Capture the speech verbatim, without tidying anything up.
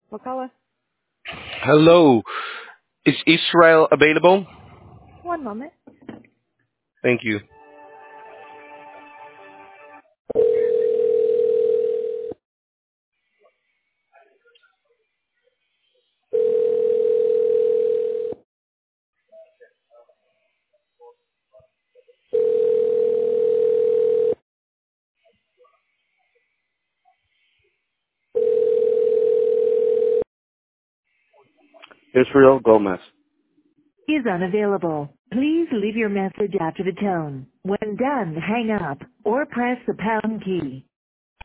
Wakala, Hello. Is Israel available? one moment. Thank you. Israel Gomez. Is unavailable. Please leave your message after the tone. When done, hang up or press the pound key.